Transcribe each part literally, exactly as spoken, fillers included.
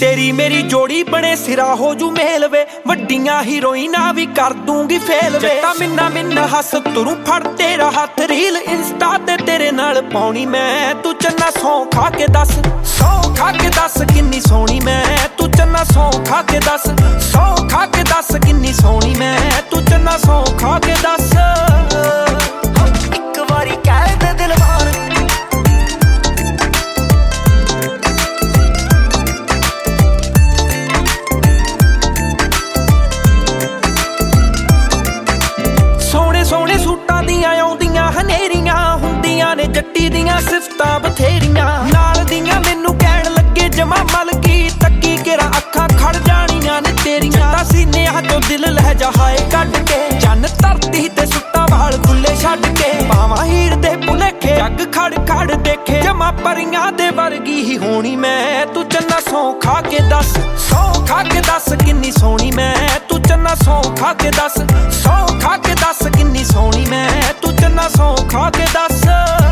तेरी मेरी जोड़ी बने सिरा हो जू मेल वे, वड्डियां हीरोइना भी कर दूंगी फेल वे। जट्टा मिन्ना मिन्ना हस तुरू फड़ तेरा हाथ रील इंस्टा ते तेरे नाल पाउणी मैं। तू चन्ना सौ खा के दस, सौ खा के दस किन्नी सोहनी मैं। तू चन्ना सौ खा के दस, सौ खा के दस किन्नी सोहनी मैं। तू चन्ना सौ खा के दस इक वारी कह दे दिलवार। सोहणे सूटां दियां आउंदियां हनेरियां हुंदियां ने जट्टी दियां सिफतां बथेरियां। नाल दियां मैनू कहण लगे जमा मलकी तक्की केरा अखां खड़ जाणियां ने तेरियां। जट्टा सीने चों दिल लह जा हाए कढ के, जन धरती ते सुट्टा वाल खुले छड्ड के। पावां हीर दे भुलेखे जग खड़ खड़ देखे, जमा परियां दे वर्गी ही होनी मैं। तू चन्ना सौ खा के दस, सौ खा के दस किन्नी सोहनी मैं। तू चन्ना सौ खा के दस, सौ खा के दस किन्नी सोहनी मैं। तू चन्ना सौ खा के दस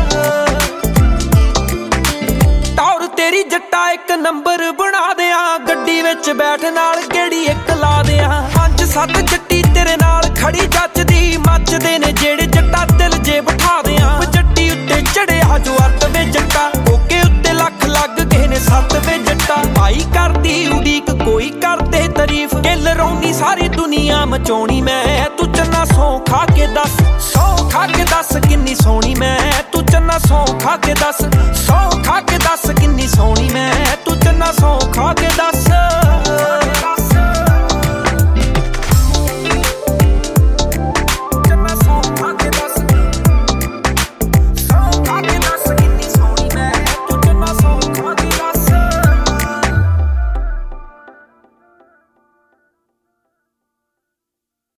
टौर तेरी जट्टा एक नंबर बना दियां। गड्डी विच बैठ नाल गेड़ी एक ला दियां। पंज सत्त जट्टी तेरे नाल खड़ी जचदी, मचदे ने जेड़े जट्टा दिल जे बिठा दियां। जट्टी उत्ते चढ़िया जो अत वे जट्टा, ओके उत्ते लख लग गए ने सत्त वे जट्टा। भाई करदी उड़ीक कोई करदे तारीफ, किल रौनी सारी दुनिया मचाउणी मैं। तू चन्ना सौ खा के दस, सौ खा के दस किन्नी सोहनी मैं। तू चन्ना सौ खा के दस, सौ खा के दस किन्नी सोहनी मैं। तू चन्ना सौ खा के